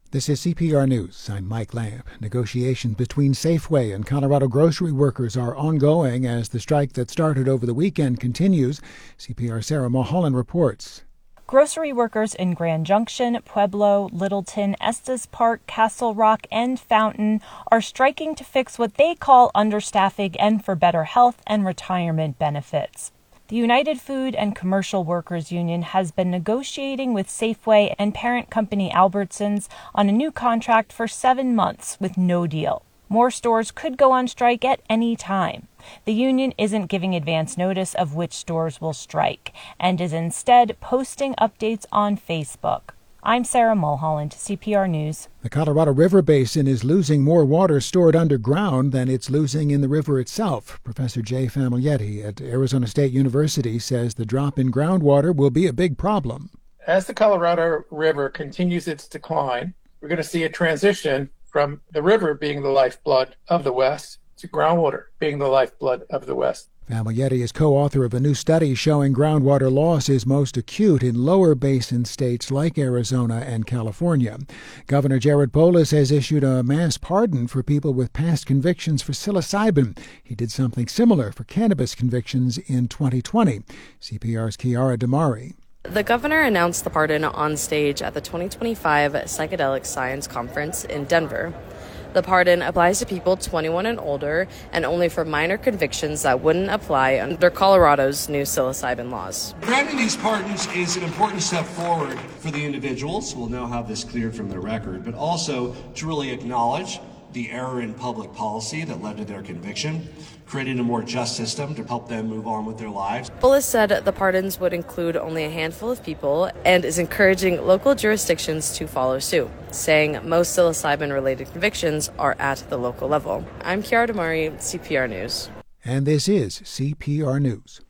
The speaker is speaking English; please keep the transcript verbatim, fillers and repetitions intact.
This is C P R News. I'm Mike Lamb. Negotiations between Safeway and Colorado grocery workers are ongoing as the strike that started over the weekend continues. C P R's Sarah Mulholland reports. Grocery workers in Grand Junction, Pueblo, Littleton, Estes Park, Castle Rock, and Fountain are striking to fix what they call understaffing and for better health and retirement benefits. The United Food and Commercial Workers Union has been negotiating with Safeway and parent company Albertsons on a new contract for seven months with no deal. More stores could go on strike at any time. The union isn't giving advance notice of which stores will strike and is instead posting updates on Facebook. I'm Sarah Mulholland, C P R News. The Colorado River Basin is losing more water stored underground than it's losing in the river itself. Professor Jay Famiglietti at Arizona State University says the drop in groundwater will be a big problem. As the Colorado River continues its decline, we're going to see a transition from the river being the lifeblood of the West to groundwater being the lifeblood of the West. Famiglietti is co-author of a new study showing groundwater loss is most acute in lower basin states like Arizona and California. Governor Jared Polis has issued a mass pardon for people with past convictions for psilocybin. He did something similar for cannabis convictions in twenty twenty. C P R's Kiara Damari. The governor announced the pardon on stage at the twenty twenty-five Psychedelic Science Conference in Denver. The pardon applies to people twenty-one and older and only for minor convictions that wouldn't apply under Colorado's new psilocybin laws. Granting these pardons is an important step forward for the individuals who will now have this cleared from their record, but also to really acknowledge the error in public policy that led to their conviction, creating a more just system to help them move on with their lives. Polis said the pardons would include only a handful of people and is encouraging local jurisdictions to follow suit, saying most psilocybin-related convictions are at the local level. I'm Kiara Damari, C P R News. And this is C P R News.